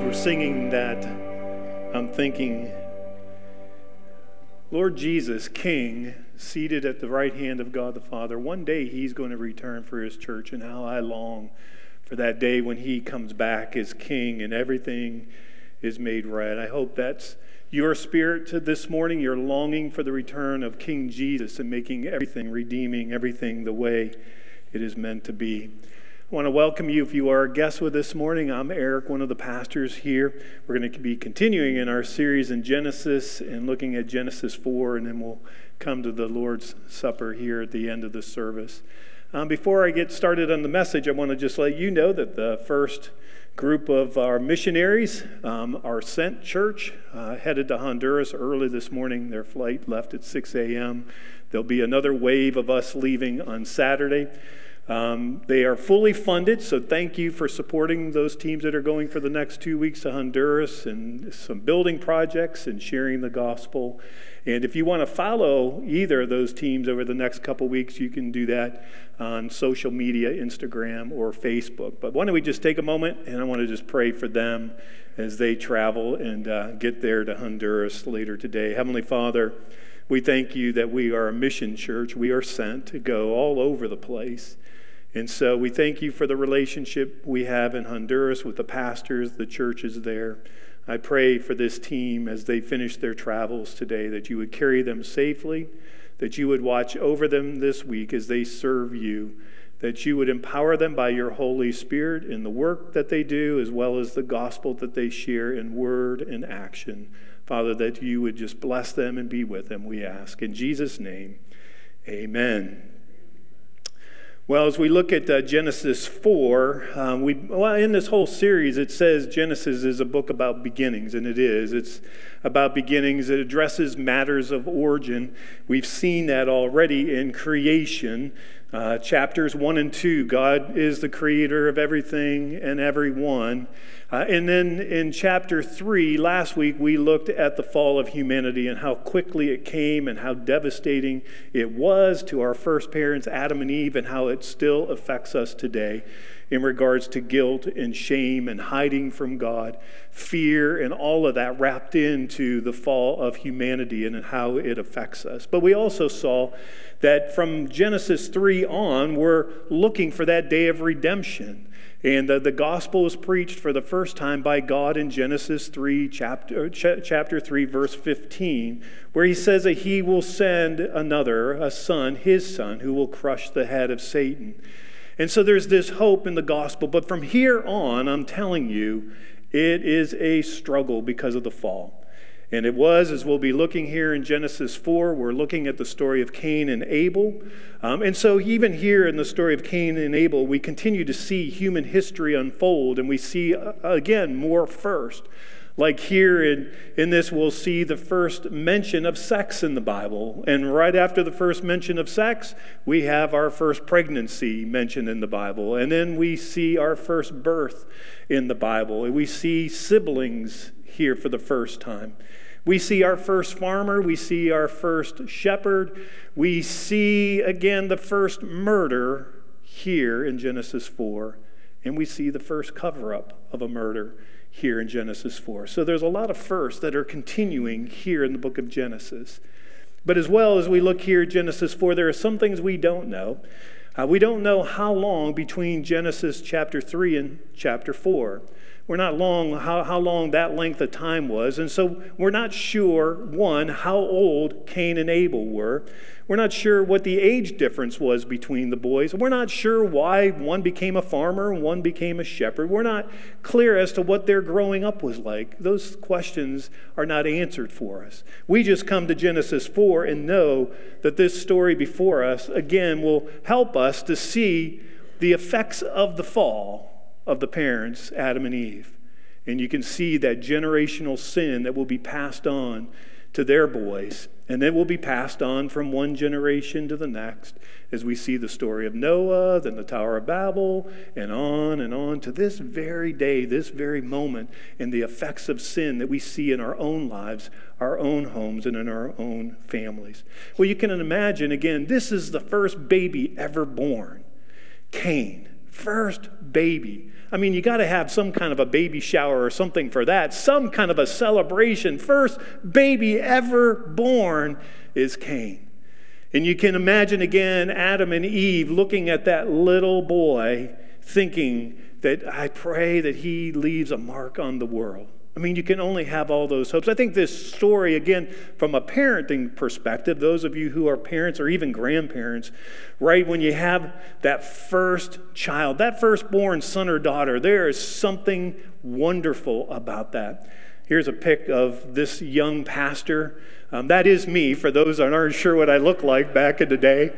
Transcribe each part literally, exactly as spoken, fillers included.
we're singing that, I'm thinking, Lord Jesus, King, seated at the right hand of God the Father, one day he's going to return for his church, and how I long for that day when he comes back as King and everything is made right. I hope that's your spirit to this morning. You're longing for the return of King Jesus and making everything, redeeming everything the way it is meant to be. I want to welcome you if you are a guest with us this morning. I'm Eric, one of the pastors here. We're going to be continuing in our series in Genesis and looking at Genesis four, and then we'll come to the Lord's Supper here at the end of the service. Um, before I get started on the message, I want to just let you know that the first group of our missionaries, um, our Sent Church, uh, headed to Honduras early this morning. Their flight left at six a.m. There'll be another wave of us leaving on Saturday. Um, they are fully funded, so thank you for supporting those teams that are going for the next two weeks to Honduras and some building projects and sharing the gospel. And if you want to follow either of those teams over the next couple weeks, you can do that on social media, Instagram or Facebook. But why don't we just take a moment, and I want to just pray for them as they travel and uh, get there to Honduras later today. Heavenly Father, we thank you that we are a mission church. We are sent to go all over the place. And so we thank you for the relationship we have in Honduras with the pastors, the churches there. I pray for this team as they finish their travels today, that you would carry them safely, that you would watch over them this week as they serve you, that you would empower them by your Holy Spirit in the work that they do, as well as the gospel that they share in word and action. Father, that you would just bless them and be with them, we ask. In Jesus' name, amen. Well, as we look at uh, Genesis four, um, we well, in this whole series, it says Genesis is a book about beginnings, and it is. It's about beginnings. It addresses matters of origin. We've seen that already in creation. Uh, chapters one and two, God is the creator of everything and everyone. Uh, and then in chapter three, last week, we looked at the fall of humanity and how quickly it came and how devastating it was to our first parents, Adam and Eve, and how it still affects us today in regards to guilt and shame and hiding from God, fear, and all of that wrapped into the fall of humanity and how it affects us. But we also saw that from Genesis three on, we're looking for that day of redemption. And the, the gospel is preached for the first time by God in Genesis three, chapter, ch- chapter three, verse fifteen, where he says that he will send another, a son, his son, who will crush the head of Satan. And so there's this hope in the gospel. But from here on, I'm telling you, it is a struggle because of the fall. And it was, as we'll be looking here in Genesis four, we're looking at the story of Cain and Abel. Um, and so even here in the story of Cain and Abel, we continue to see human history unfold, and we see, uh, again, more first. Like here in, in this, we'll see the first mention of sex in the Bible. And right after the first mention of sex, we have our first pregnancy mentioned in the Bible. And then we see our first birth in the Bible. And we see siblings here for the first time. We see our first farmer. We see our first shepherd. We see, again, the first murder here in Genesis four. And we see the first cover-up of a murder here in Genesis four. So there's a lot of firsts that are continuing here in the book of Genesis. But as well as we look here at Genesis four, there are some things we don't know. Uh, we don't know how long between Genesis chapter three and chapter four. We're not long how, how long that length of time was. And so we're not sure, one, how old Cain and Abel were. We're not sure what the age difference was between the boys. We're not sure why one became a farmer and one became a shepherd. We're not clear as to what their growing up was like. Those questions are not answered for us. We just come to Genesis four and know that this story before us, again, will help us to see the effects of the fall of the parents, Adam and Eve. And you can see that generational sin that will be passed on to their boys. And it will be passed on from one generation to the next as we see the story of Noah, then the Tower of Babel, and on and on to this very day, this very moment, and the effects of sin that we see in our own lives, our own homes, and in our own families. Well, you can imagine, again, this is the first baby ever born, Cain. First baby. I mean, you got to have some kind of a baby shower or something for that. Some kind of a celebration. First baby ever born is Cain. And you can imagine again Adam and Eve looking at that little boy thinking that I pray that he leaves a mark on the world. I mean, you can only have all those hopes. I think this story, again, from a parenting perspective, those of you who are parents or even grandparents, right, when you have that first child, that firstborn son or daughter, there is something wonderful about that. Here's a pic of this young pastor. Um, that is me, for those that aren't sure what I look like back in the day.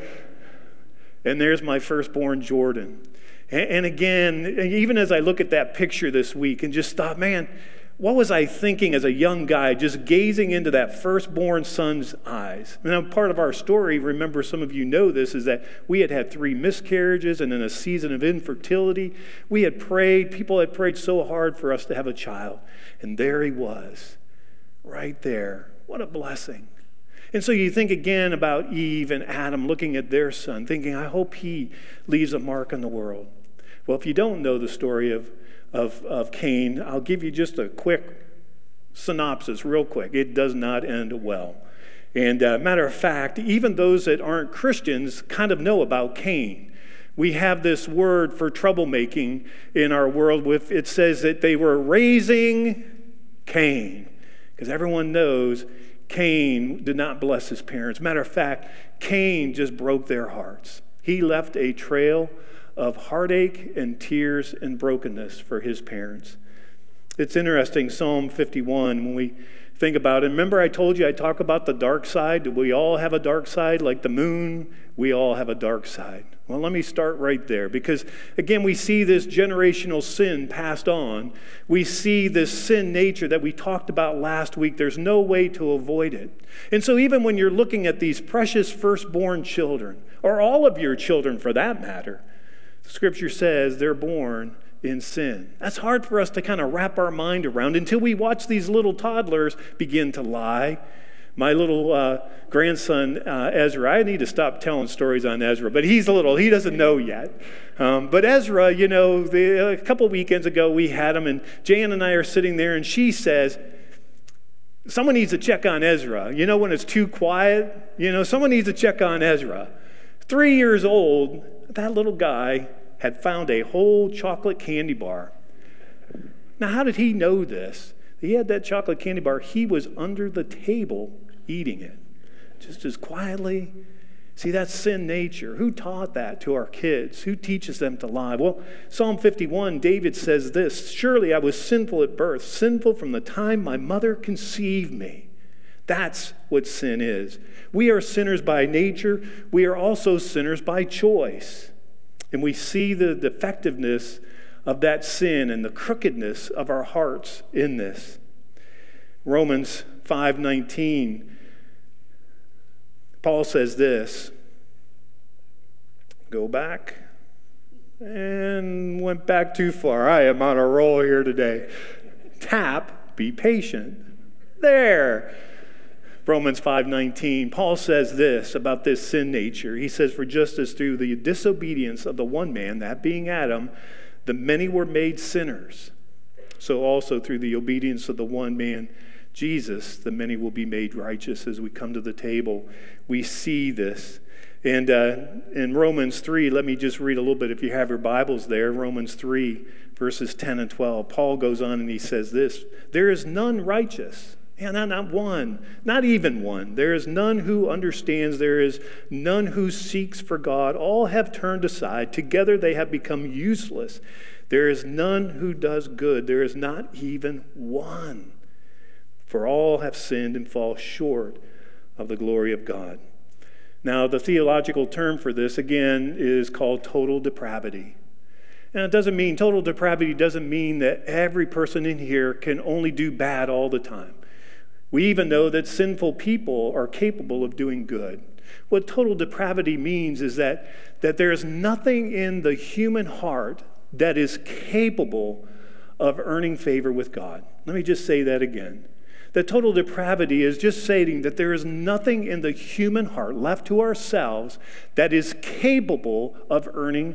And there's my firstborn, Jordan. And, and again, even as I look at that picture this week and just thought, man, what was I thinking as a young guy, just gazing into that firstborn son's eyes? Now, part of our story, remember, some of you know this, is that we had had three miscarriages and in a season of infertility. We had prayed, people had prayed so hard for us to have a child. And there he was, right there. What a blessing. And so you think again about Eve and Adam looking at their son, thinking, I hope he leaves a mark on the world. Well, if you don't know the story of Of, of Cain, I'll give you just a quick synopsis, real quick. It does not end well. And uh, matter of fact, even those that aren't Christians kind of know about Cain. We have this word for troublemaking in our world. With it says that they were raising Cain, because everyone knows Cain did not bless his parents. Matter of fact, Cain just broke their hearts. He left a trail of heartache and tears and brokenness for his parents. It's interesting, Psalm fifty-one, when we think about it. Remember I told you I talk about the dark side? Do we all have a dark side? Like the moon, we all have a dark side. Well, let me start right there, because again, we see this generational sin passed on. We see this sin nature that we talked about last week. There's no way to avoid it. And so even when you're looking at these precious firstborn children, or all of your children for that matter, Scripture says they're born in sin. That's hard for us to kind of wrap our mind around until we watch these little toddlers begin to lie. My little uh, grandson, uh, Ezra, I need to stop telling stories on Ezra, but he's little. He doesn't know yet. Um, but Ezra, you know, the, a couple weekends ago we had him, and Jan and I are sitting there, and she says, someone needs to check on Ezra. You know, when it's too quiet, you know, someone needs to check on Ezra. Three years old, that little guy had found a whole chocolate candy bar. Now, how did he know this? He had that chocolate candy bar. He was under the table eating it, just as quietly. See, that's sin nature. Who taught that to our kids? Who teaches them to lie? Well, Psalm fifty-one, David says this, surely I was sinful at birth, sinful from the time my mother conceived me. That's what sin is. We are sinners by nature. We are also sinners by choice. And we see the defectiveness of that sin and the crookedness of our hearts in this. Romans five nineteen, Paul says this. Go back. And went back too far. I am on a roll here today. Tap, be patient. There. Romans five nineteen, Paul says this about this sin nature. He says, for just as through the disobedience of the one man, that being Adam, the many were made sinners, so also through the obedience of the one man, Jesus, the many will be made righteous. As we come to the table, we see this. And uh, in Romans three, let me just read a little bit if you have your Bibles there. Romans three, verses ten and twelve. Paul goes on and he says this, there is none righteous. Yeah, not, not one, not even one. There is none who understands. There is none who seeks for God. All have turned aside. Together they have become useless. There is none who does good. There is not even one. For all have sinned and fall short of the glory of God. Now, the theological term for this, again, is called total depravity. And it doesn't mean, total depravity doesn't mean that every person in here can only do bad all the time. We even know that sinful people are capable of doing good. What total depravity means is that, that there is nothing in the human heart that is capable of earning favor with God. Let me just say that again. That total depravity is just stating that there is nothing in the human heart left to ourselves that is capable of earning the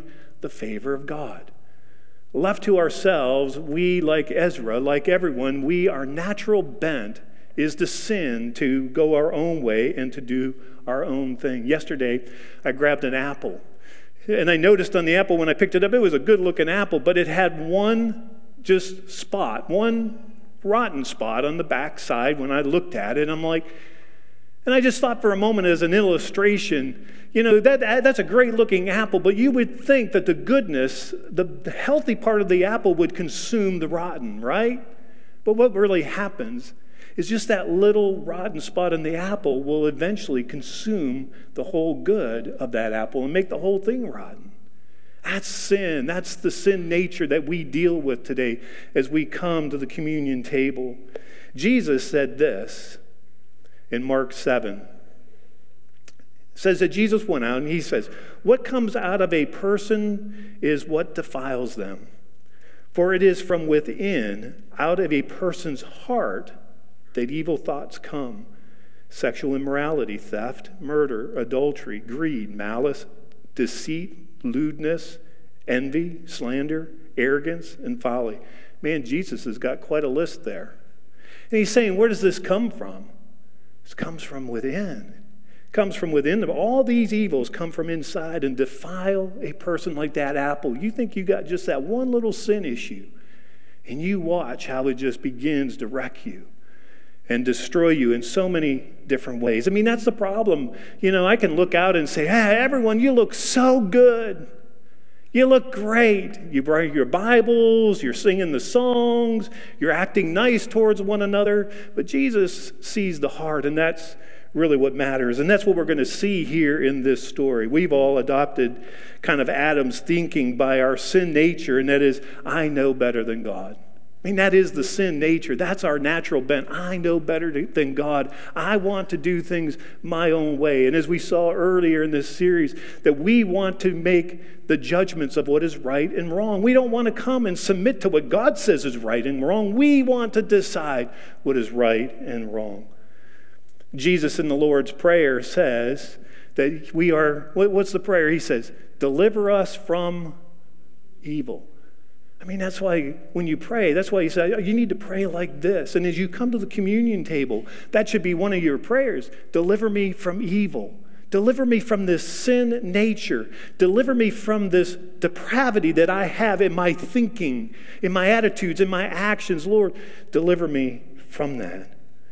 the favor of God. Left to ourselves, we, like Ezra, like everyone, we, our natural bent is to sin, to go our own way and to do our own thing. Yesterday, I grabbed an apple. And I noticed on the apple when I picked it up, it was a good-looking apple, but it had one just spot, one rotten spot on the back side when I looked at it. I'm like, and I just thought for a moment as an illustration, you know, that that's a great-looking apple, but you would think that the goodness, the, the healthy part of the apple would consume the rotten, right? But what really happens is just that little rotten spot in the apple will eventually consume the whole good of that apple and make the whole thing rotten. That's sin. That's the sin nature that we deal with today as we come to the communion table. Jesus said this in Mark seven. It says that Jesus went out and he says, "What comes out of a person is what defiles them. For it is from within, out of a person's heart, that evil thoughts come. Sexual immorality, theft, murder, adultery, greed, malice, deceit, lewdness, envy, slander, arrogance, and folly." Man, Jesus has got quite a list there. And he's saying, where does this come from? This comes from within. It comes from within them. All these evils come from inside and defile a person like that apple. You think you got just that one little sin issue, and you watch how it just begins to wreck you and destroy you in so many different ways. I mean, that's the problem. You know, I can look out and say, "Hey, everyone, you look so good. You look great. You bring your Bibles, you're singing the songs, you're acting nice towards one another." But Jesus sees the heart, and that's really what matters. And that's what we're going to see here in this story. We've all adopted kind of Adam's thinking by our sin nature, and that is, I know better than God. I mean, that is the sin nature. That's our natural bent. I know better than God. I want to do things my own way. And as we saw earlier in this series, that we want to make the judgments of what is right and wrong. We don't want to come and submit to what God says is right and wrong. We want to decide what is right and wrong. Jesus in the Lord's Prayer says that we are, what's the prayer? He says, "Deliver us from evil." I mean, that's why when you pray, that's why you say, you need to pray like this. And as you come to the communion table, that should be one of your prayers. Deliver me from evil. Deliver me from this sin nature. Deliver me from this depravity that I have in my thinking, in my attitudes, in my actions. Lord, deliver me from that.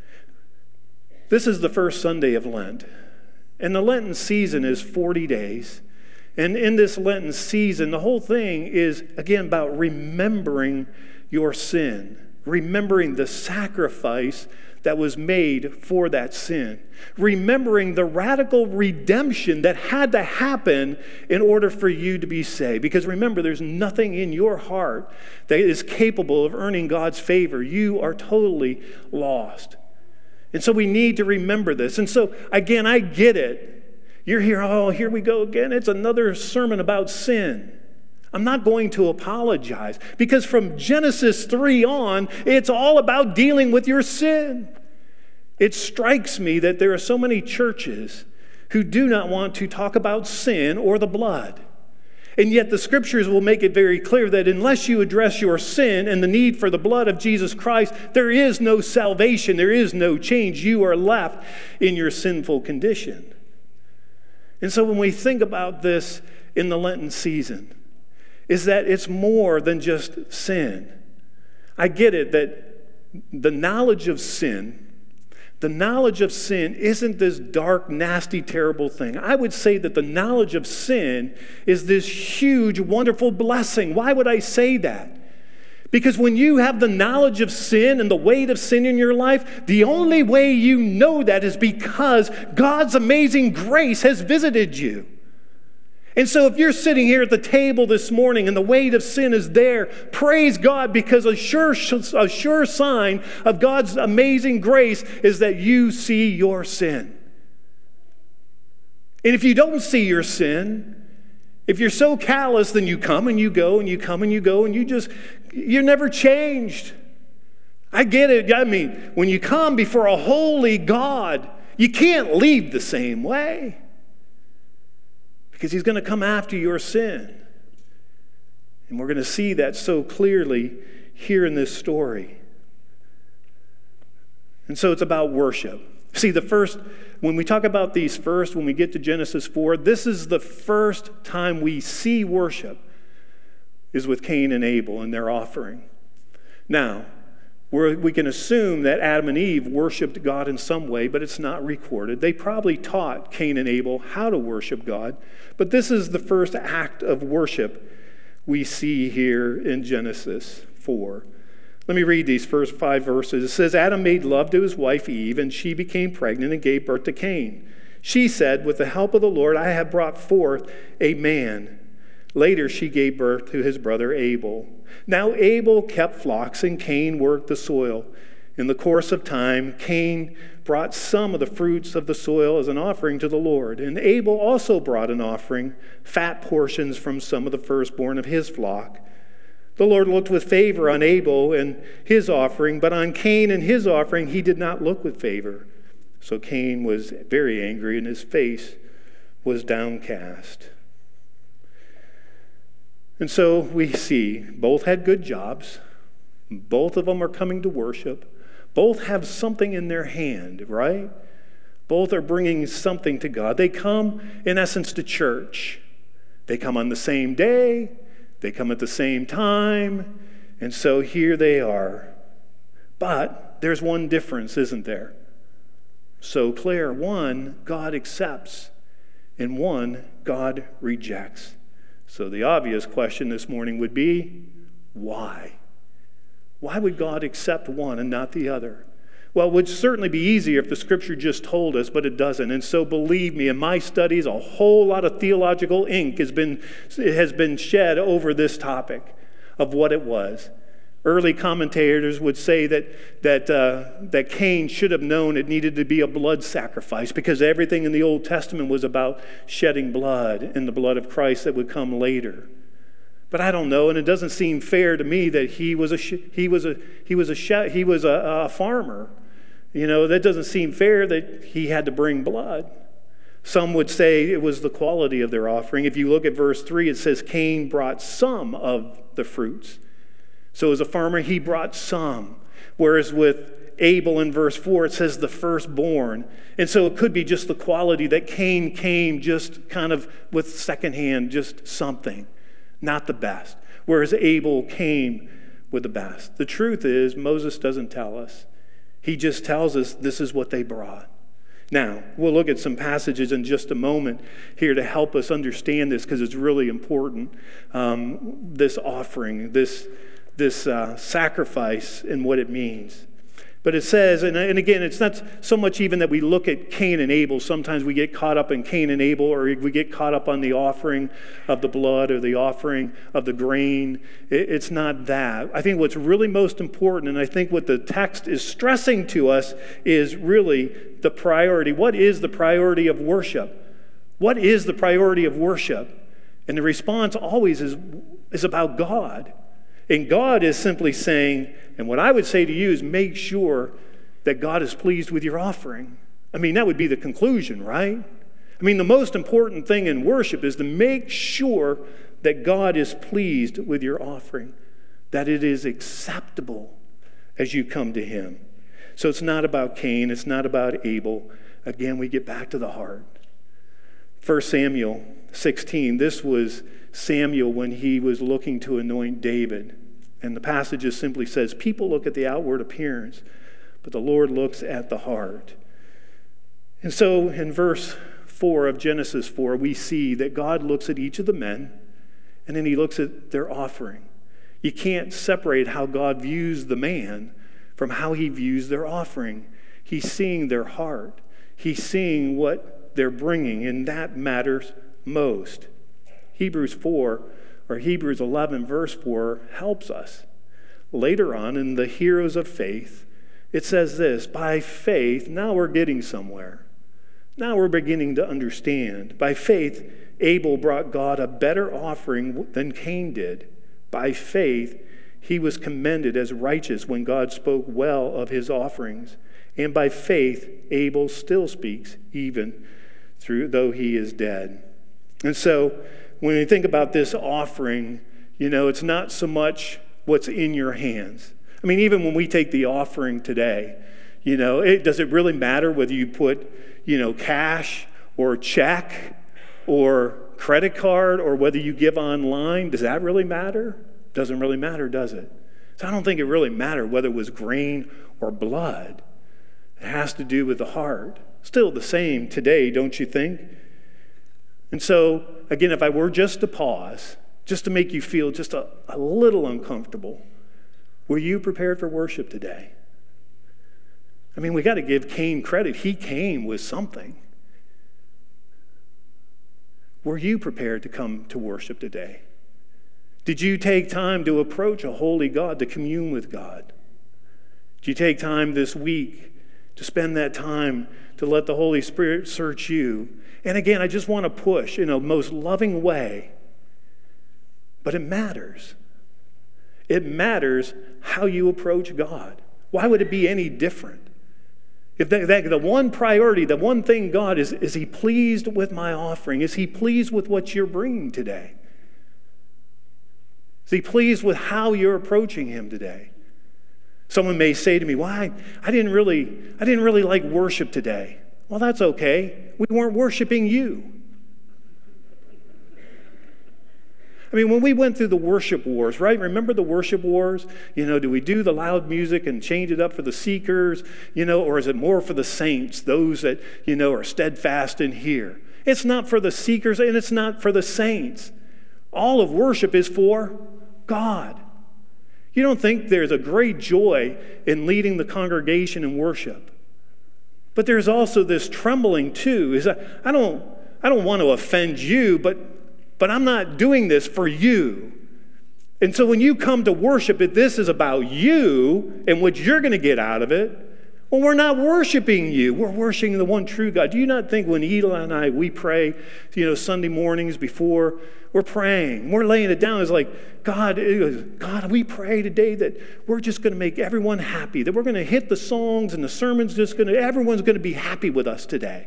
This is the first Sunday of Lent. And the Lenten season is forty days. And in this Lenten season, the whole thing is, again, about remembering your sin, remembering the sacrifice that was made for that sin, remembering the radical redemption that had to happen in order for you to be saved. Because remember, there's nothing in your heart that is capable of earning God's favor. You are totally lost. And so we need to remember this. And so, again, I get it. You're here, oh, here we go again. It's another sermon about sin. I'm not going to apologize because from Genesis three on, it's all about dealing with your sin. It strikes me that there are so many churches who do not want to talk about sin or the blood. And yet the scriptures will make it very clear that unless you address your sin and the need for the blood of Jesus Christ, there is no salvation, there is no change. You are left in your sinful condition. And so when we think about this in the Lenten season, is that it's more than just sin. I get it that the knowledge of sin, the knowledge of sin isn't this dark, nasty, terrible thing. I would say that the knowledge of sin is this huge, wonderful blessing. Why would I say that? Because when you have the knowledge of sin and the weight of sin in your life, the only way you know that is because God's amazing grace has visited you. And so if you're sitting here at the table this morning and the weight of sin is there, praise God, because a sure, a sure sign of God's amazing grace is that you see your sin. And if you don't see your sin, if you're so callous, then you come and you go and you come and you go and you just, you're never changed. I get it. I mean, when you come before a holy God, you can't leave the same way because he's going to come after your sin. And we're going to see that so clearly here in this story. And so it's about worship. See, the first, when we talk about these first, when we get to Genesis four, this is the first time we see worship is with Cain and Abel and their offering. Now, we're, we can assume that Adam and Eve worshiped God in some way, but it's not recorded. They probably taught Cain and Abel how to worship God, but this is the first act of worship we see here in Genesis four. Let me read these first five verses. It says, Adam made love to his wife Eve, and she became pregnant and gave birth to Cain. She said, with the help of the Lord, I have brought forth a man. Later she gave birth to his brother Abel. Now Abel kept flocks, and Cain worked the soil. In the course of time, Cain brought some of the fruits of the soil as an offering to the Lord. And Abel also brought an offering, fat portions from some of the firstborn of his flock. The Lord looked with favor on Abel and his offering, but on Cain and his offering he did not look with favor. So Cain was very angry, and his face was downcast. And so we see both had good jobs. Both of them are coming to worship. Both have something in their hand, right? Both are bringing something to God. They come, in essence, to church. They come on the same day. They come at the same time, and so here they are. But there's one difference, isn't there? So clear. One, God accepts, and one, God rejects. So the obvious question this morning would be, why? Why would God accept one and not the other? Well, it would certainly be easier if the Scripture just told us, but it doesn't. And so believe me, in my studies, a whole lot of theological ink has been, has been shed over this topic of what it was. Early commentators would say that, that, uh, that Cain should have known it needed to be a blood sacrifice because everything in the Old Testament was about shedding blood and the blood of Christ that would come later. But I don't know, and it doesn't seem fair to me that he was a he was a he was a he was a, a farmer. You know, that doesn't seem fair that he had to bring blood. Some would say it was the quality of their offering. If you look at verse three, it says Cain brought some of the fruits. So as a farmer, he brought some. Whereas with Abel in verse four, it says the firstborn. And so it could be just the quality that Cain came just kind of with secondhand, just something, not the best. Whereas Abel came with the best. The truth is, Moses doesn't tell us. He just tells us this is what they brought. Now, we'll look at some passages in just a moment here to help us understand this because it's really important. Um, this offering, this, this uh, sacrifice and what it means. But it says, and, and again, it's not so much even that we look at Cain and Abel. Sometimes we get caught up in Cain and Abel, or we get caught up on the offering of the blood or the offering of the grain. It, it's not that. I think what's really most important, and I think what the text is stressing to us, is really the priority. What is the priority of worship? What is the priority of worship? And the response always is, is about God. And God is simply saying, and what I would say to you is make sure that God is pleased with your offering. I mean, that would be the conclusion, right? I mean, the most important thing in worship is to make sure that God is pleased with your offering, that it is acceptable as you come to Him. So it's not about Cain, it's not about Abel. Again, we get back to the heart. First Samuel sixteen, this was Samuel when he was looking to anoint David. And the passage just simply says, people look at the outward appearance, but the Lord looks at the heart. And so in verse four of Genesis four, we see that God looks at each of the men, and then He looks at their offering. You can't separate how God views the man from how He views their offering. He's seeing their heart. He's seeing what they're bringing, and that matters most. Hebrews four, or Hebrews eleven, verse four, helps us. Later on in the heroes of faith, it says this, by faith, now we're getting somewhere. Now we're beginning to understand. By faith, Abel brought God a better offering than Cain did. By faith, he was commended as righteous when God spoke well of his offerings. And by faith, Abel still speaks, even through though he is dead. And so, when we think about this offering, You know, it's not so much what's in your hands. I mean, even when we take the offering today, you know, it, does it really matter whether you put, you know, cash or check or credit card or whether you give online? Does that really matter? Doesn't really matter, does it? So I don't think it really mattered whether it was grain or blood. It has to do with the heart. Still the same today, don't you think? And so, again, if I were just to pause, just to make you feel just a, a little uncomfortable, were you prepared for worship today? I mean, we got to give Cain credit. He came with something. Were you prepared to come to worship today? Did you take time to approach a holy God, to commune with God? Did you take time this week to spend that time to let the Holy Spirit search you? And again, I just want to push in a most loving way, but it matters. It matters how you approach God. Why would it be any different? If the, that, the one priority, the one thing God is, is he pleased with my offering? Is he pleased with what you're bringing today? Is he pleased with how you're approaching him today? Someone may say to me, "Well, I, I didn't really, I didn't really like worship today." Well, that's okay. We weren't worshiping you. I mean, when we went through the worship wars, right? Remember the worship wars? You know, do we do the loud music and change it up for the seekers? You know, or is it more for the saints, those that, you know, are steadfast in here? It's not for the seekers and it's not for the saints. All of worship is for God. You don't think there's a great joy in leading the congregation in worship. But there's also this trembling too. Is that I don't I don't want to offend you, but but I'm not doing this for you. And so when you come to worship, if this is about you and what you're going to get out of it, well, we're not worshiping you. We're worshiping the one true God. Do you not think when Eli and I, we pray, you know, Sunday mornings before, we're praying, we're laying it down. It's like, God, God, we pray today that we're just going to make everyone happy, that we're going to hit the songs and the sermon's just going to, everyone's going to be happy with us today.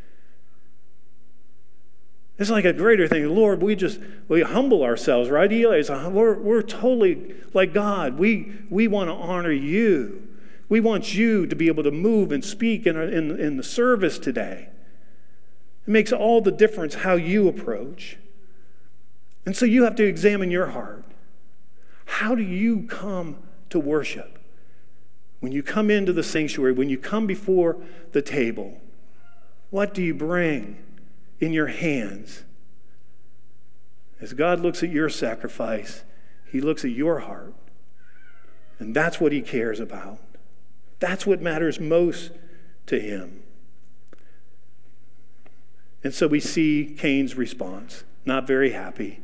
It's like a greater thing. Lord, we just, we humble ourselves, right, Eli? It's a, we're, we're totally like God. We, we want to honor you. We want you to be able to move and speak in, our, in, in the service today. It makes all the difference how you approach. And so you have to examine your heart. How do you come to worship? When you come into the sanctuary, when you come before the table, what do you bring in your hands? As God looks at your sacrifice, he looks at your heart. And that's what he cares about. That's what matters most to him. And so we see Cain's response. Not very happy.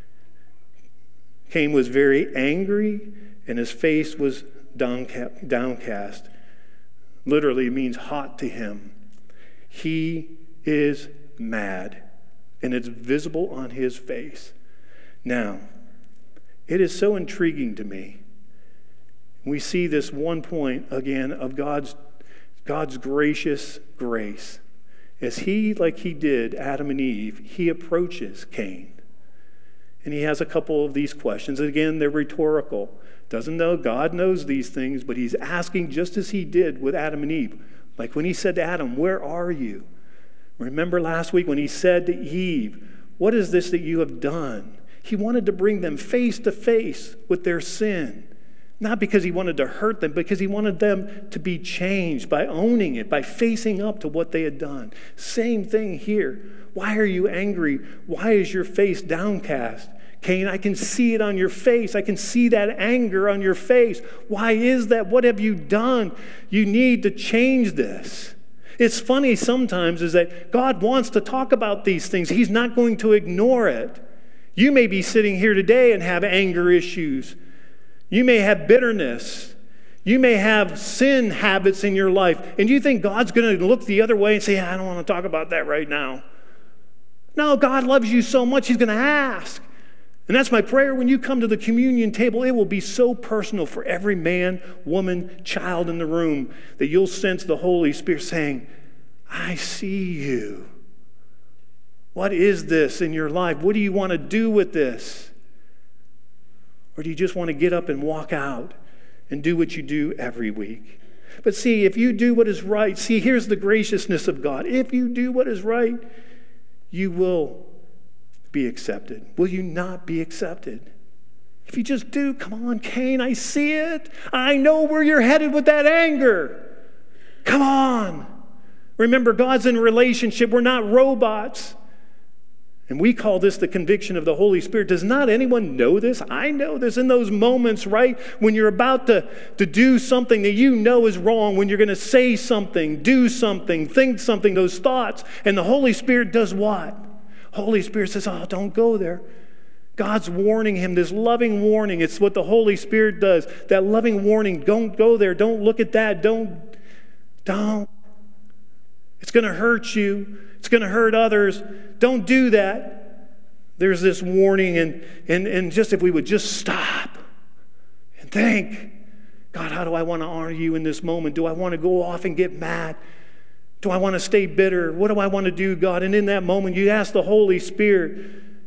Cain was very angry, and his face was downcast. Literally means hot to him. He is mad, and it's visible on his face. Now, it is so intriguing to me. We see this one point again of God's, God's gracious grace. As he, like he did Adam and Eve, he approaches Cain. And he has a couple of these questions. Again, they're rhetorical. Doesn't know, God knows these things, but he's asking just as he did with Adam and Eve. Like when he said to Adam, "Where are you?" Remember last week when he said to Eve, "What is this that you have done?" He wanted to bring them face to face with their sin. Not because he wanted to hurt them, because he wanted them to be changed by owning it, by facing up to what they had done. Same thing here. Why are you angry? Why is your face downcast? Cain, I can see it on your face. I can see that anger on your face. Why is that? What have you done? You need to change this. It's funny sometimes is that God wants to talk about these things. He's not going to ignore it. You may be sitting here today and have anger issues. You may have bitterness. You may have sin habits in your life. And you think God's going to look the other way and say, "I don't want to talk about that right now." No, God loves you so much, he's going to ask. And that's my prayer when you come to the communion table. It will be so personal for every man, woman, child in the room that you'll sense the Holy Spirit saying, "I see you. What is this in your life? What do you want to do with this?" Or do you just want to get up and walk out and do what you do every week? But see, if you do what is right, see, here's the graciousness of God. If you do what is right, you will be accepted. Will you not be accepted? If you just do, come on, Cain, I see it. I know where you're headed with that anger. Come on. Remember, God's in a relationship. We're not robots. And we call this the conviction of the Holy Spirit. Does not anyone know this? I know this. In those moments, right, when you're about to, to do something that you know is wrong, when you're going to say something, do something, think something, those thoughts, and the Holy Spirit does what? Holy Spirit says, oh, don't go there. God's warning him, this loving warning. It's what the Holy Spirit does. That loving warning, don't go there. Don't look at that. Don't, don't. It's going to hurt you. It's going to hurt others. Don't do that. There's this warning, and, and, and just if we would just stop and think, God, how do I want to honor you in this moment? Do I want to go off and get mad? Do I want to stay bitter? What do I want to do, God? And in that moment, you ask the Holy Spirit,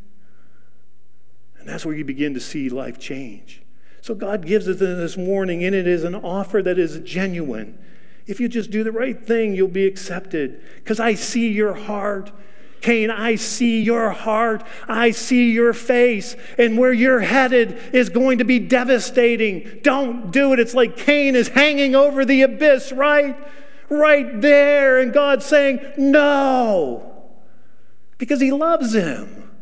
and that's where you begin to see life change. So God gives us this warning, and it is an offer that is genuine. If you just do the right thing, you'll be accepted. Because I see your heart. Cain, I see your heart. I see your face. And where you're headed is going to be devastating. Don't do it. It's like Cain is hanging over the abyss, right? Right there. And God's saying, no. Because he loves him.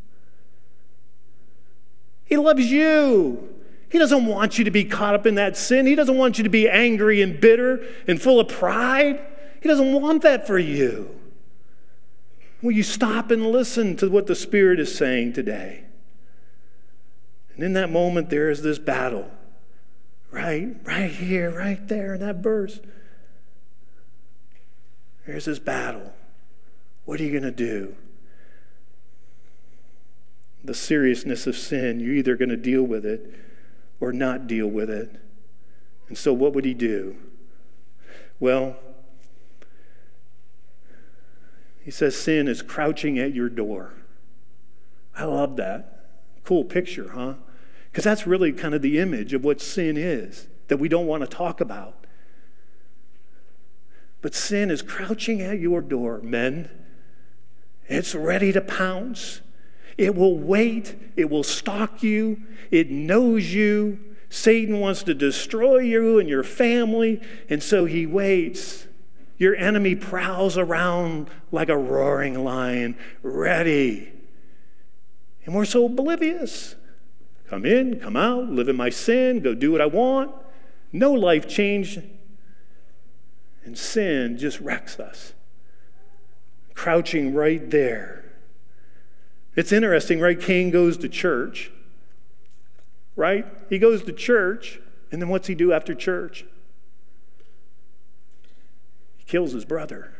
He loves you. He doesn't want you to be caught up in that sin. He doesn't want you to be angry and bitter and full of pride. He doesn't want that for you. Will you stop and listen to what the Spirit is saying today? And in that moment, there is this battle. Right? Right here, right there in that verse. There's this battle. What are you going to do? The seriousness of sin, you're either going to deal with it or not deal with it. And so what would he do? Well, he says sin is crouching at your door. I love that. Cool picture, huh? Because that's really kind of the image of what sin is, that we don't want to talk about. But sin is crouching at your door, men. It's ready to pounce. It will wait. It will stalk you. It knows you. Satan wants to destroy you and your family, and so he waits. Your enemy prowls around like a roaring lion, ready. And we're so oblivious. Come in, come out, live in my sin, go do what I want. No life change. And sin just wrecks us. Crouching right there. It's interesting, right? Cain goes to church, right? He goes to church, and then what's he do after church? He kills his brother.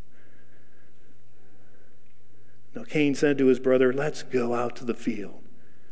Now Cain said to his brother, let's go out to the field.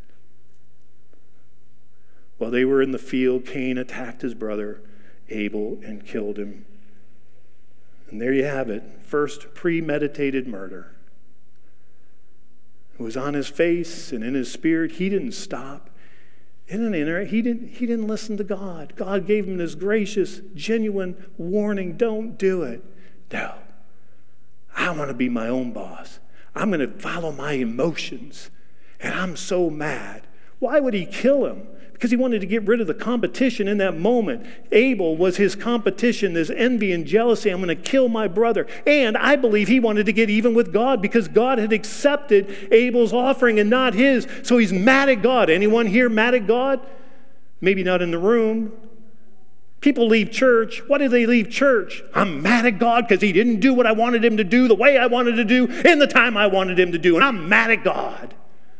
While they were in the field, Cain attacked his brother Abel and killed him. And there you have it. First premeditated murder. It was on his face and in his spirit. He didn't stop. He didn't, he didn't, he didn't listen to God. God gave him this gracious, genuine warning. Don't do it. No. I want to be my own boss. I'm going to follow my emotions. And I'm so mad. Why would he kill him? Because he wanted to get rid of the competition in that moment. Abel was his competition, this envy and jealousy. I'm going to kill my brother. And I believe he wanted to get even with God because God had accepted Abel's offering and not his. So he's mad at God. Anyone here mad at God? Maybe not in the room. People leave church. Why do they leave church? I'm mad at God because he didn't do what I wanted him to do, the way I wanted to do, in the time I wanted him to do. And I'm mad at God.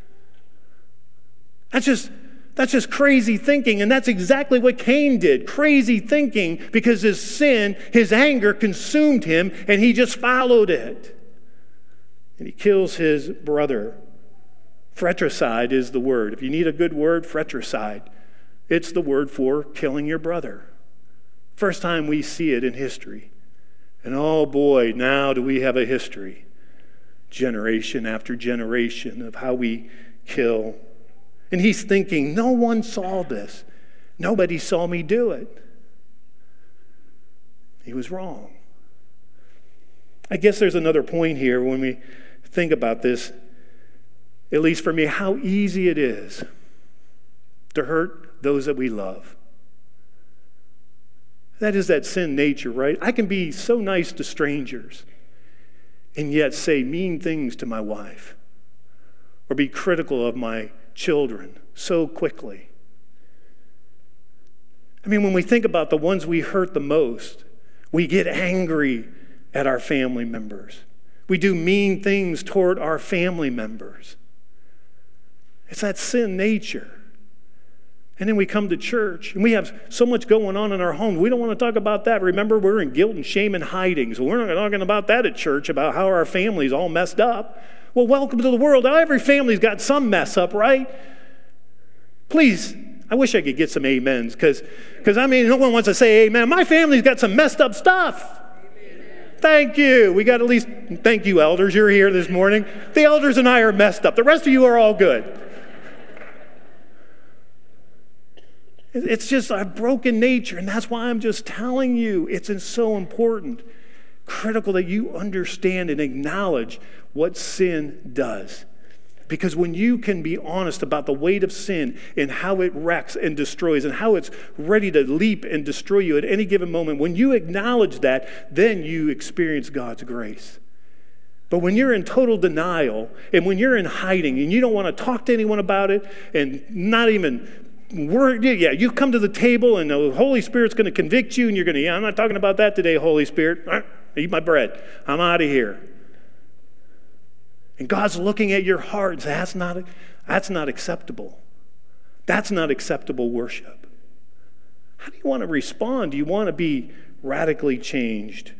That's just... That's just crazy thinking, and that's exactly what Cain did. Crazy thinking because his sin, his anger consumed him, and he just followed it. And he kills his brother. Fratricide is the word. If you need a good word, fratricide. It's the word for killing your brother. First time we see it in history. And oh boy, now do we have a history. Generation after generation of how we kill. And he's thinking, no one saw this. Nobody saw me do it. He was wrong. I guess there's another point here when we think about this, at least for me, how easy it is to hurt those that we love. That is that sin nature, right? I can be so nice to strangers and yet say mean things to my wife or be critical of my children so quickly. I mean, when we think about the ones we hurt the most, we get angry at our family members. We do mean things toward our family members. It's that sin nature. And then we come to church, and we have so much going on in our home. We don't want to talk about that. Remember, we're in guilt and shame and hiding, so we're not talking about that at church, about how our family's all messed up. Well, welcome to the world. Now, every family's got some mess up, right? Please, I wish I could get some amens, because, because I mean, no one wants to say amen. My family's got some messed up stuff. Thank you. We got at least, thank you, elders. You're here this morning. The elders and I are messed up. The rest of you are all good. It's just a broken nature, and that's why I'm just telling you it's so important, critical that you understand and acknowledge what sin does. Because when you can be honest about the weight of sin and how it wrecks and destroys and how it's ready to leap and destroy you at any given moment, when you acknowledge that, then you experience God's grace. But when you're in total denial and when you're in hiding and you don't want to talk to anyone about it and not even word, yeah, you come to the table and the Holy Spirit's going to convict you and you're going to, yeah, I'm not talking about that today, Holy Spirit. Right, eat my bread. I'm out of here. And God's looking at your heart and says, that's not, that's not acceptable. That's not acceptable worship. How do you want to respond? Do you want to be radically changed?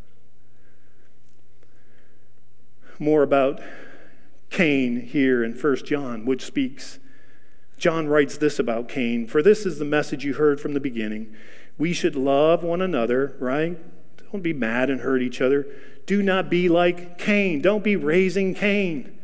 More about Cain here in First John, which speaks. John writes this about Cain. For this is the message you heard from the beginning. We should love one another, right? Don't be mad and hurt each other. Do not be like Cain. Don't be raising Cain,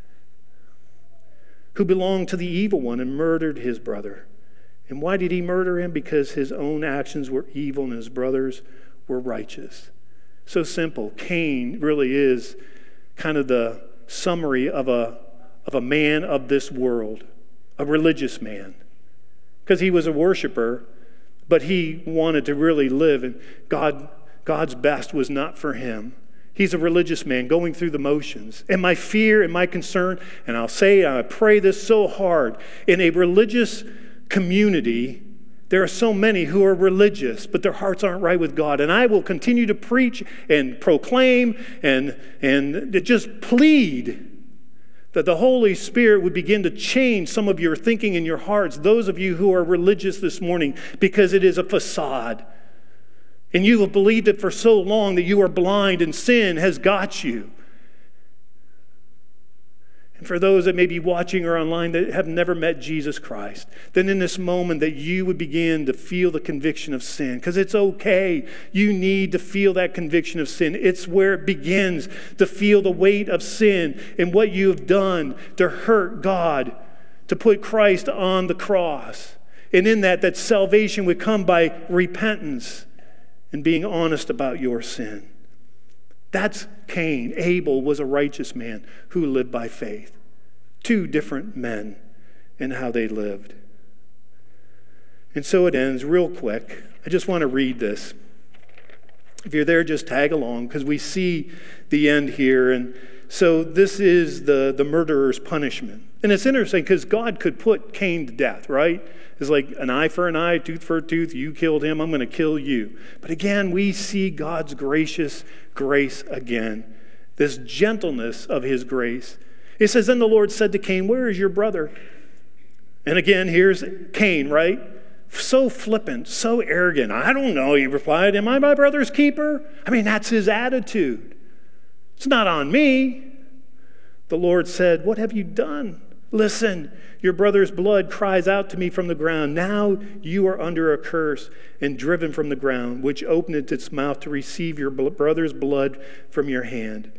who belonged to the evil one and murdered his brother. And why did he murder him? Because his own actions were evil and his brothers were righteous. So simple. Cain really is kind of the summary of a, of a man of this world, a religious man. Because he was a worshiper, but he wanted to really live, and God, God's best was not for him. He's a religious man going through the motions. And my fear and my concern, and I'll say, I pray this so hard, in a religious community, there are so many who are religious, but their hearts aren't right with God. And I will continue to preach and proclaim and, and just plead that the Holy Spirit would begin to change some of your thinking in your hearts, those of you who are religious this morning, because it is a facade. And you have believed it for so long that you are blind and sin has got you. And for those that may be watching or online that have never met Jesus Christ, then in this moment that you would begin to feel the conviction of sin, because it's okay. You need to feel that conviction of sin. It's where it begins, to feel the weight of sin and what you have done to hurt God, to put Christ on the cross. And in that, that salvation would come by repentance and being honest about your sin. That's Cain. Abel was a righteous man who lived by faith. Two different men and how they lived. And so it ends real quick. I just want to read this. If you're there, just tag along, because we see the end here. And so this is the, the murderer's punishment. And it's interesting because God could put Cain to death, right? It's like an eye for an eye, tooth for a tooth. You killed him, I'm going to kill you. But again, we see God's gracious grace again. This gentleness of his grace. It says, then the Lord said to Cain, where is your brother? And again, here's Cain, right? So flippant, so arrogant. I don't know, he replied. Am I my brother's keeper? I mean, that's his attitude. It's not on me. The Lord said, what have you done? Listen, your brother's blood cries out to me from the ground. Now you are under a curse and driven from the ground, which opened its mouth to receive your brother's blood from your hand.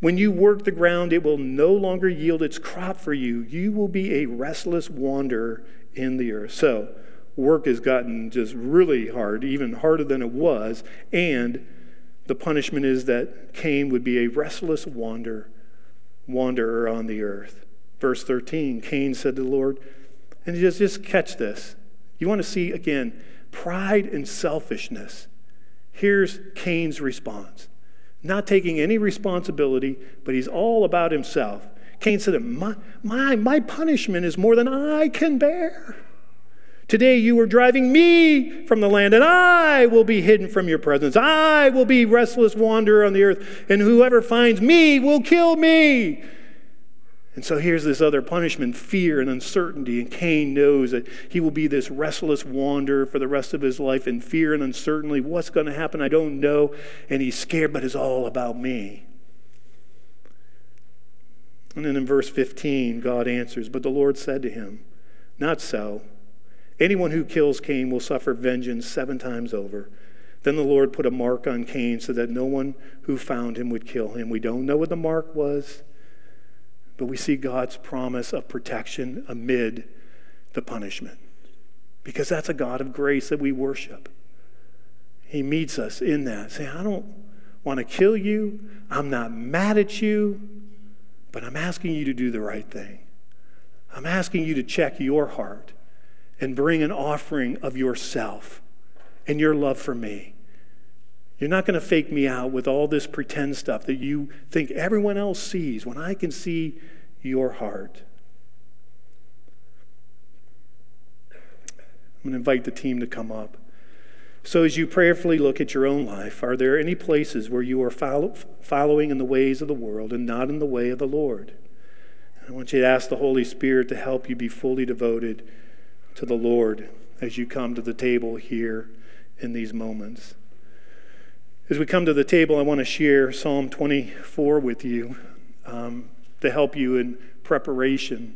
When you work the ground, it will no longer yield its crop for you. You will be a restless wanderer in the earth. So, work has gotten just really hard, even harder than it was, and the punishment is that Cain would be a restless wander, wanderer on the earth. Verse thirteen, Cain said to the Lord, and just, just catch this. You want to see, again, pride and selfishness. Here's Cain's response. Not taking any responsibility, but he's all about himself. Cain said, my, my, my punishment is more than I can bear. Today you are driving me from the land, and I will be hidden from your presence. I will be restless wanderer on the earth, and whoever finds me will kill me. And so here's this other punishment, fear and uncertainty. And Cain knows that he will be this restless wanderer for the rest of his life in fear and uncertainty. What's going to happen? I don't know. And he's scared, but it's all about me. And then in verse fifteen, God answers, but the Lord said to him, not so. Anyone who kills Cain will suffer vengeance seven times over. Then the Lord put a mark on Cain so that no one who found him would kill him. We don't know what the mark was, but we see God's promise of protection amid the punishment, because that's a God of grace that we worship. He meets us in that, saying, I don't want to kill you. I'm not mad at you, but I'm asking you to do the right thing. I'm asking you to check your heart and bring an offering of yourself and your love for me. You're not going to fake me out with all this pretend stuff that you think everyone else sees when I can see your heart. I'm going to invite the team to come up. So as you prayerfully look at your own life, are there any places where you are follow, following in the ways of the world and not in the way of the Lord? I want you to ask the Holy Spirit to help you be fully devoted to the Lord as you come to the table here in these moments. As we come to the table, I want to share Psalm twenty-four with you um, to help you in preparation.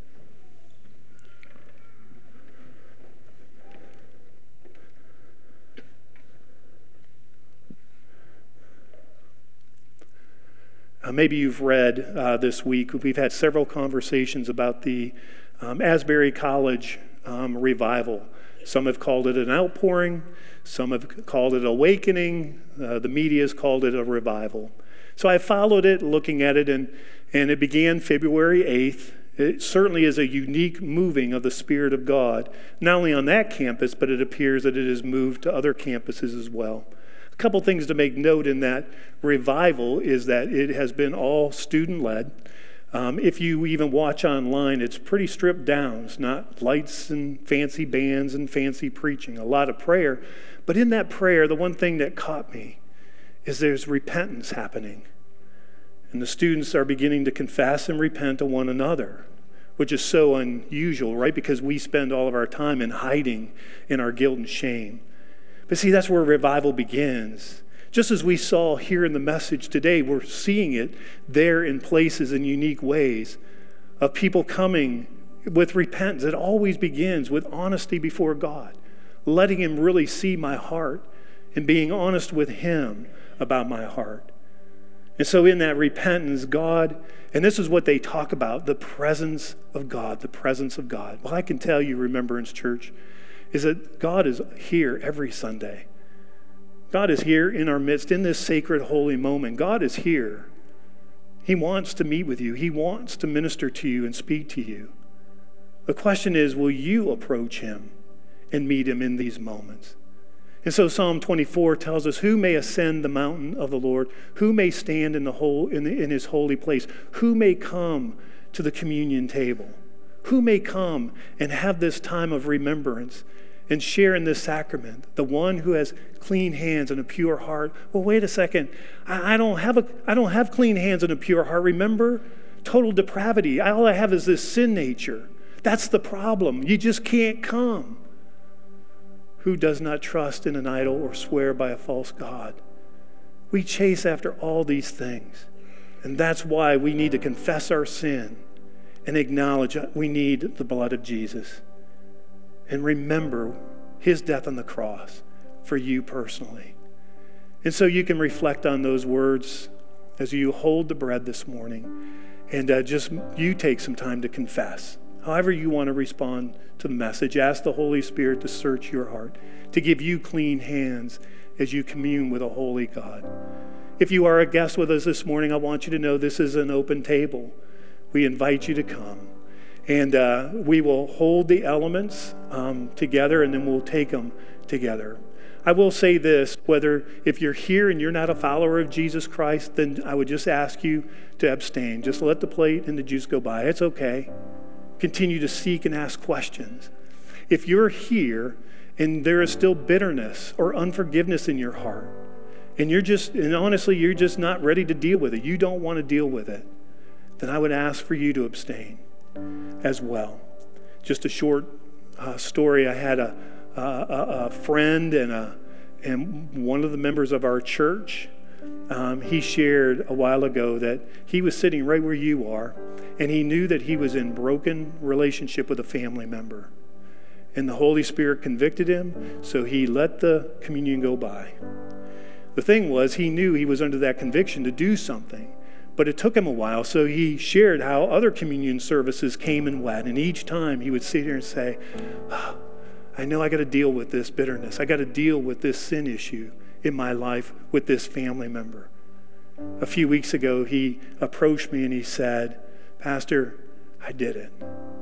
Uh, maybe you've read uh, this week, we've had several conversations about the um, Asbury College um, revival. Some have called it an outpouring. Some have called it awakening. Uh, the media has called it a revival. So I followed it, looking at it, and, and it began February eighth. It certainly is a unique moving of the Spirit of God, not only on that campus, but it appears that it has moved to other campuses as well. A couple things to make note in that revival is that it has been all student-led. Um, if you even watch online, it's pretty stripped down. It's not lights and fancy bands and fancy preaching, a lot of prayer. But in that prayer, the one thing that caught me is there's repentance happening. And the students are beginning to confess and repent to one another, which is so unusual, right? Because we spend all of our time in hiding in our guilt and shame. But see, that's where revival begins. Just as we saw here in the message today, we're seeing it there in places in unique ways of people coming with repentance. It always begins with honesty before God, letting Him really see my heart and being honest with Him about my heart. And so in that repentance, God, and this is what they talk about, the presence of God, the presence of God. Well, I can tell you, Remembrance Church, is that God is here every Sunday. God is here in our midst in this sacred, holy moment. God is here. He wants to meet with you. He wants to minister to you and speak to you. The question is, will you approach Him and meet Him in these moments? And so Psalm twenty-four tells us, who may ascend the mountain of the Lord? Who may stand in the whole in, the, in His holy place? Who may come to the communion table? Who may come and have this time of remembrance and share in this sacrament? The one who has clean hands and a pure heart. Well, wait a second. I, I don't have a I don't have clean hands and a pure heart. Remember? Total depravity. All I have is this sin nature. That's the problem. You just can't come. Who does not trust in an idol or swear by a false god? We chase after all these things. And that's why we need to confess our sin and acknowledge we need the blood of Jesus. And remember His death on the cross for you personally. And so you can reflect on those words as you hold the bread this morning, and uh, just you take some time to confess. However you want to respond to the message, ask the Holy Spirit to search your heart, to give you clean hands as you commune with a holy God. If you are a guest with us this morning, I want you to know this is an open table. We invite you to come. And uh, we will hold the elements um, together, and then we'll take them together. I will say this, whether if you're here and you're not a follower of Jesus Christ, then I would just ask you to abstain. Just let the plate and the juice go by. It's okay. Continue to seek and ask questions. If you're here and there is still bitterness or unforgiveness in your heart, and you're just, and honestly, you're just not ready to deal with it, you don't want to deal with it, then I would ask for you to abstain as well. Just a short uh, story. I had a, a, a friend and a and one of the members of our church. Um, he shared a while ago that he was sitting right where you are, and he knew that he was in broken relationship with a family member, and the Holy Spirit convicted him, so he let the communion go by. The thing was, he knew he was under that conviction to do something. But it took him a while, so he shared how other communion services came and went. And each time he would sit here and say, oh, I know I got to deal with this bitterness. I got to deal with this sin issue in my life with this family member. A few weeks ago, he approached me and he said, Pastor, I did it.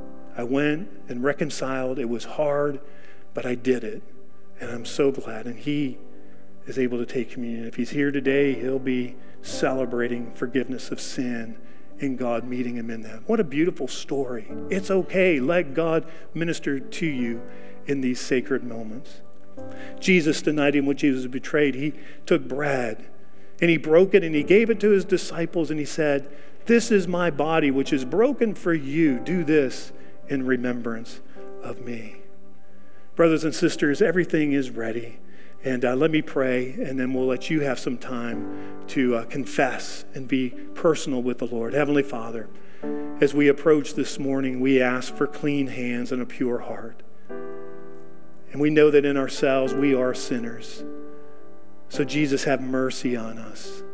I went and reconciled. It was hard, but I did it. And I'm so glad. And he is able to take communion. If he's here today, he'll be celebrating forgiveness of sin and God meeting him in that. What a beautiful story. It's okay. Let God minister to you in these sacred moments. Jesus, the night in which he was betrayed, he took bread and he broke it and he gave it to his disciples and he said, this is my body which is broken for you. Do this in remembrance of me. Brothers and sisters, everything is ready. And uh, let me pray, and then we'll let you have some time to uh, confess and be personal with the Lord. Heavenly Father, as we approach this morning, we ask for clean hands and a pure heart. And we know that in ourselves we are sinners. So Jesus, have mercy on us.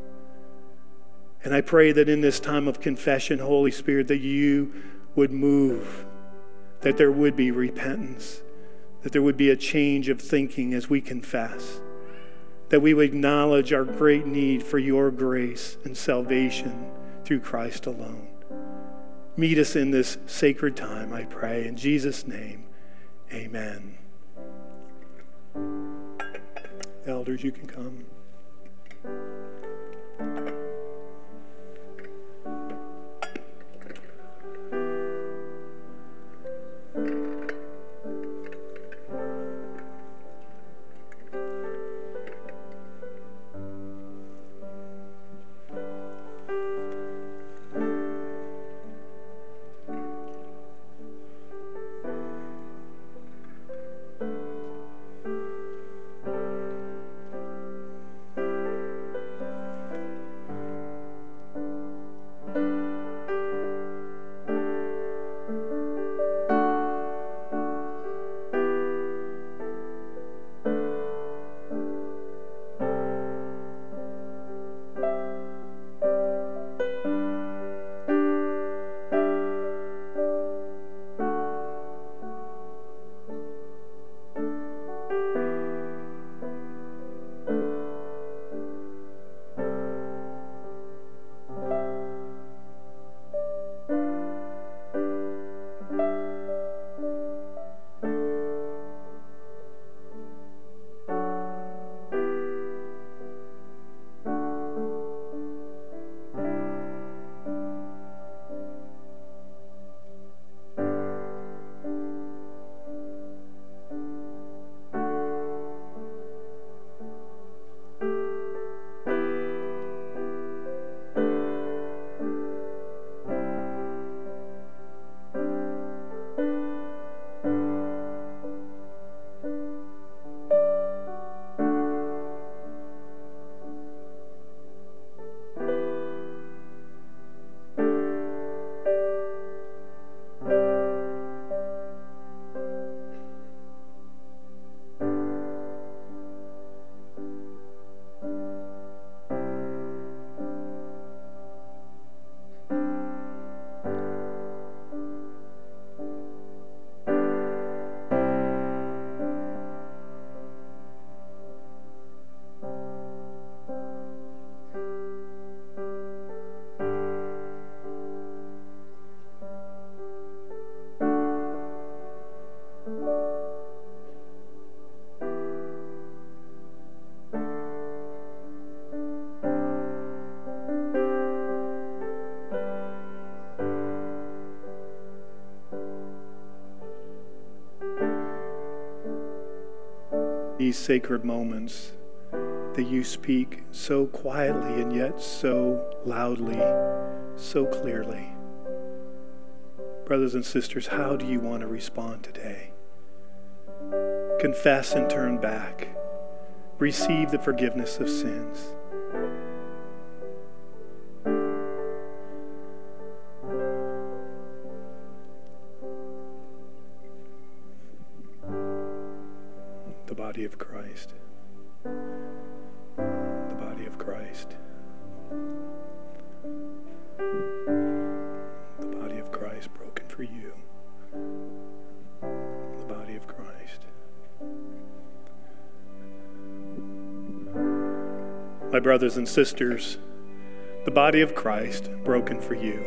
And I pray that in this time of confession, Holy Spirit, that you would move, that there would be repentance, that there would be a change of thinking as we confess, that we would acknowledge our great need for your grace and salvation through Christ alone. Meet us in this sacred time, I pray. In Jesus' name, amen. Elders, you can come. these sacred moments that you speak so quietly and yet so loudly, so clearly. Brothers and sisters, how do you want to respond today? Confess and turn back. Receive the forgiveness of sins. The body of Christ. The body of Christ. The body of Christ broken for you. The body of Christ. My brothers and sisters, the body of Christ broken for you.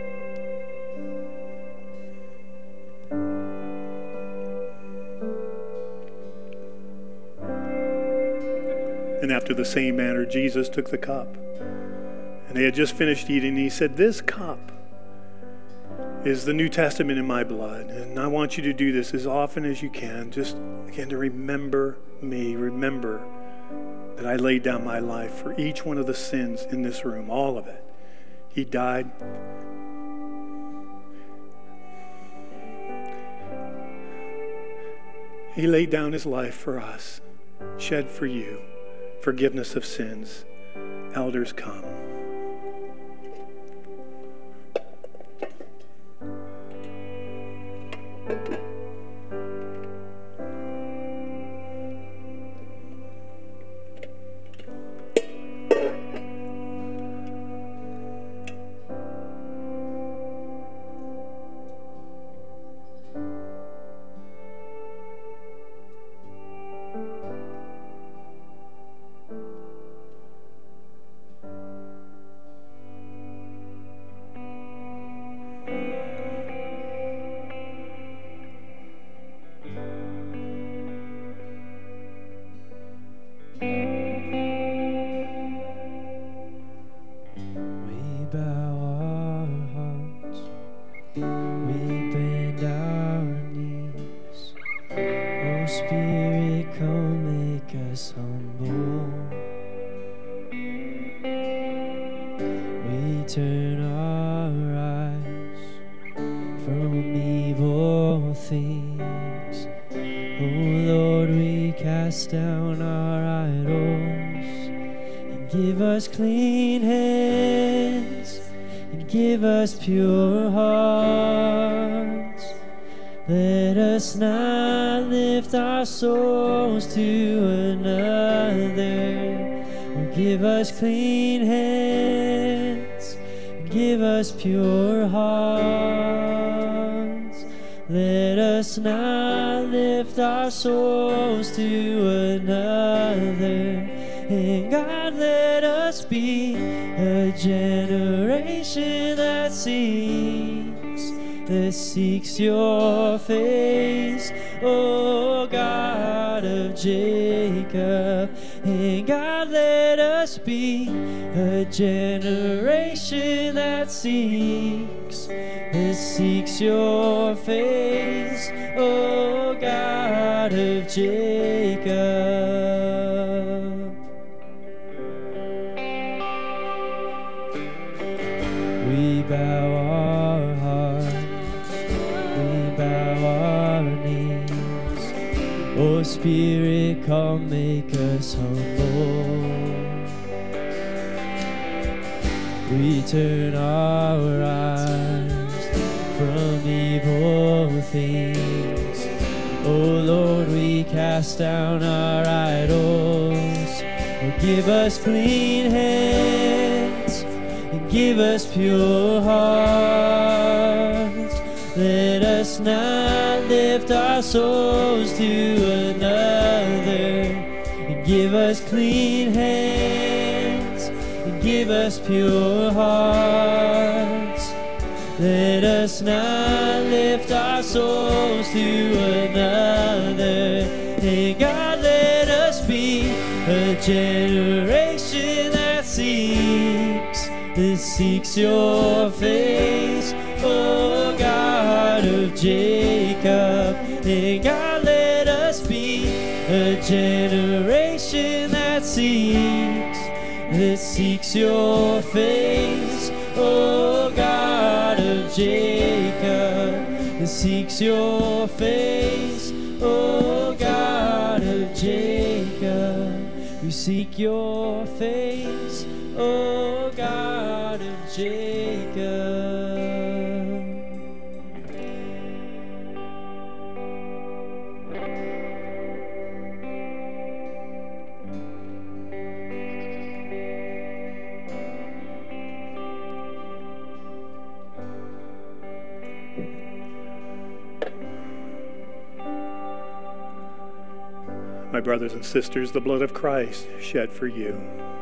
And after the same manner, Jesus took the cup. And they had just finished eating. And he said, this cup is the New Testament in my blood. And I want you to do this as often as you can. Just, again, to remember me. Remember that I laid down my life for each one of the sins in this room. All of it. He died. He laid down his life for us. Shed for you. Forgiveness of sins. Elders, come. Pure hearts, let us not lift our souls to another. Or give us clean hands, and give us pure hearts. Let us not lift our souls to another. And God, let us be a generation that seeks, that seeks your face, O God of Jacob. And God, let us be a generation that seeks, that seeks your face, O God of Jacob. We bow our hearts, we bow our knees. Oh Spirit, come make us humble. We turn our eyes from evil things. Oh Lord, we cast down our idols. Oh, give us clean hands, give us pure hearts. Let us not lift our souls to another. And give us clean hands, and give us pure hearts. Let us not lift our souls to another. And God, let us be a generation that seeks, that seeks your face, O God of Jacob. And God, let us be a generation nation that seeks, that seeks your face, O God of Jacob, that seeks your face, O God of Jacob. We seek your face, O God of Jacob. My brothers and sisters, the blood of Christ shed for you.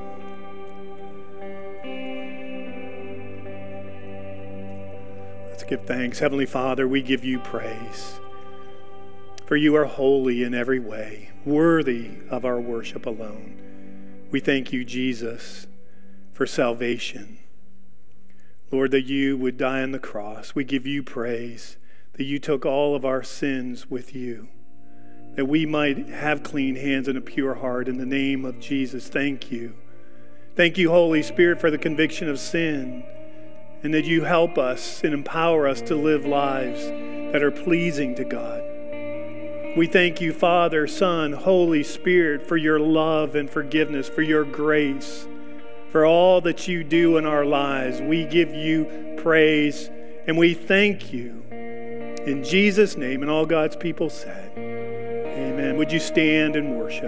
Let's give thanks. Heavenly Father, we give you praise. For you are holy in every way, worthy of our worship alone. We thank you, Jesus, for salvation. Lord, that you would die on the cross. We give you praise that you took all of our sins with you, that we might have clean hands and a pure heart. In the name of Jesus, thank you. Thank you, Holy Spirit, for the conviction of sin, and that you help us and empower us to live lives that are pleasing to God. We thank you, Father, Son, Holy Spirit, for your love and forgiveness, for your grace, for all that you do in our lives. We give you praise and we thank you. In Jesus' name, and all God's people said, amen. Would you stand and worship?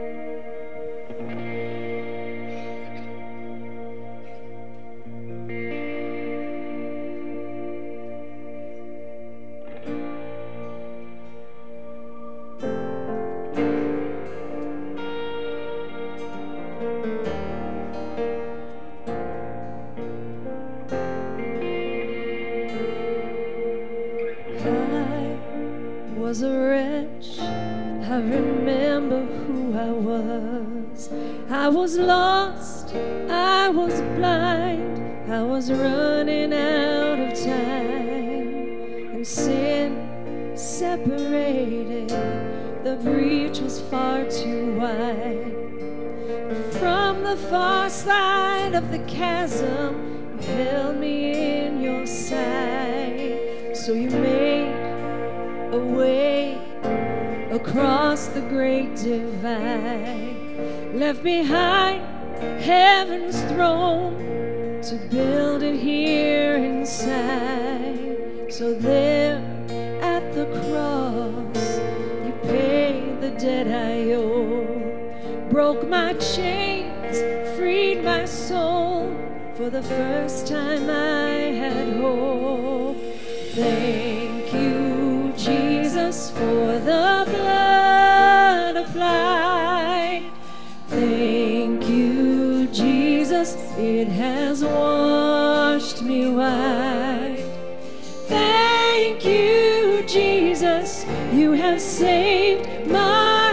Was a wretch, I remember who I was. I was lost, I was blind, I was running out of time, and sin separated, the breach was far too wide. From the far side of the chasm, you held me in your sight, so you made a way across the great divide, left behind heaven's throne to build it here inside. So there at the cross you paid the debt I owe, broke my chains, freed my soul. For the first time I had hope. Thank you, Jesus, for the blood applied. Thank you, Jesus, it has washed me white. Thank you, Jesus, you have saved my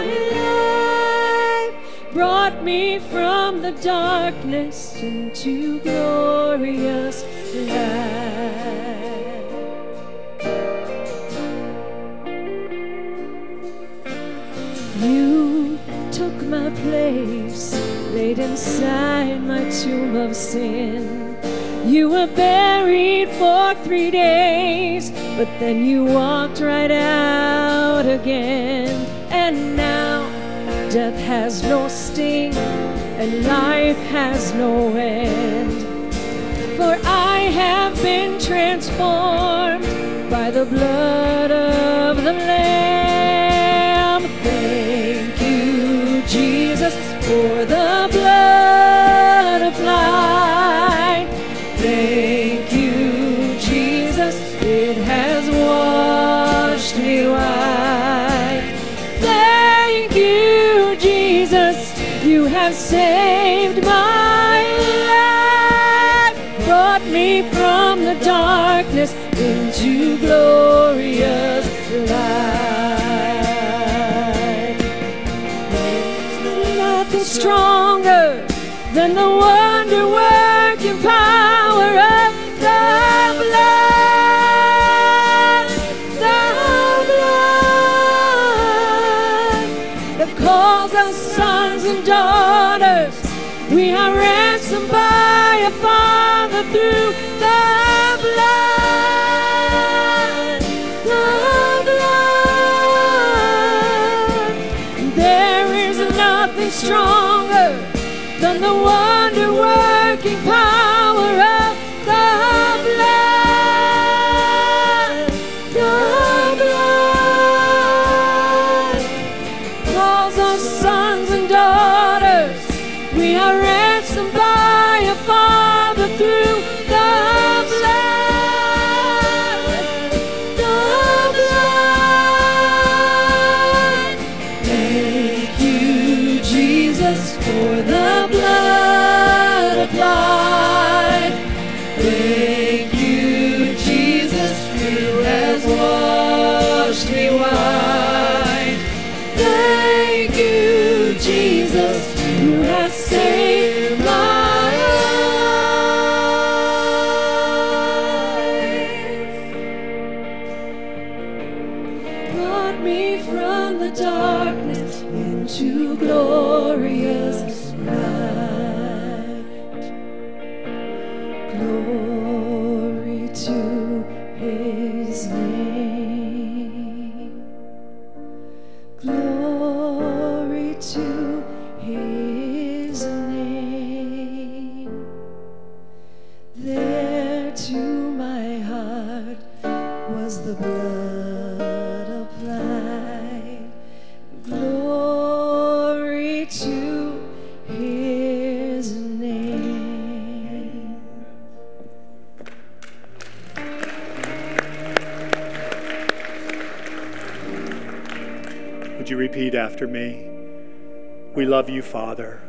life, brought me from the darkness into glorious light. You took my place, laid inside my tomb of sin. You were buried for three days, but then you walked right out again. And now death has no sting, and life has no end. For I have been transformed by the blood of the Lamb. Thank you, Jesus, for the blood applied. Thank you, Jesus, it has washed me white. Thank you, Jesus, you have saved my life, brought me from the darkness into glorious light. There's nothing stronger than the wonder-working power of the blood, the blood that calls us sons and and daughters. We are ransomed by a Father through the blood, the blood. There is nothing stronger than the wonder-working power of the blood, the blood. Calls us sons and daughters. We are ransomed by a Father through the blood, the blood. Thank you, Jesus, for the blood applied. Thank you, Jesus, who has washed me white. Thank you, Jesus, who has saved my life. Brought me from the darkness into glorious light. Glory to his name. Glory to his name. There to my heart was the blood applied. Glory to his name. Would you repeat after me? We love you, Father.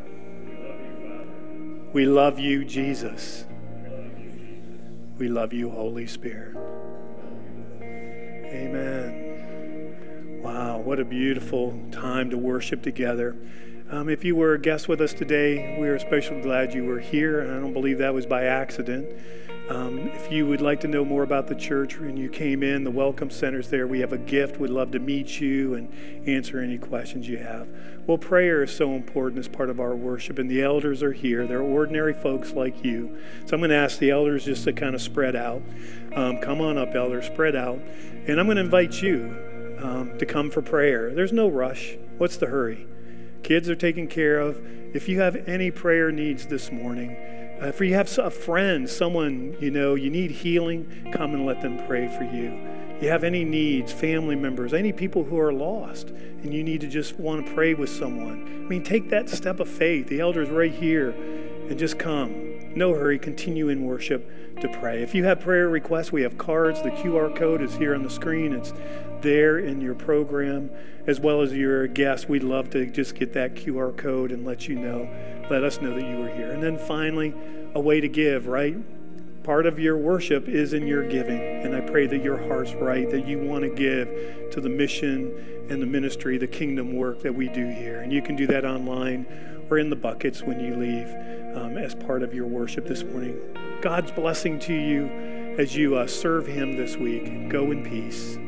We love you, Jesus. We love you, Holy Spirit. Amen. Wow, what a beautiful time to worship together. Um, if you were a guest with us today, we are especially glad you were here, and I don't believe that was by accident. Um, if you would like to know more about the church when you came in, the Welcome Center's there. We have a gift. We'd love to meet you and answer any questions you have. Well, prayer is so important as part of our worship, and the elders are here. They're ordinary folks like you. So I'm going to ask the elders just to kind of spread out. Um, come on up, elders, spread out. And I'm going to invite you um, to come for prayer. There's no rush. What's the hurry? Kids are taken care of. If you have any prayer needs this morning, uh, if you have a friend, someone, you know, you need healing, come and let them pray for you. You have any needs, family members, any people who are lost, and you need to just want to pray with someone. I mean, take that step of faith. The elder's right here, and just come. No hurry. Continue in worship to pray. If you have prayer requests, we have cards. The Q R code is here on the screen. It's there in your program, as well as your guests. We'd love to just get that Q R code and let you know, let us know that you were here. And then finally, a way to give, right? Part of your worship is in your giving, and I pray that your heart's right, that you want to give to the mission and the ministry, the kingdom work that we do here. And you can do that online or in the buckets when you leave um, as part of your worship this morning. God's blessing to you as you uh, serve him this week. Go in peace.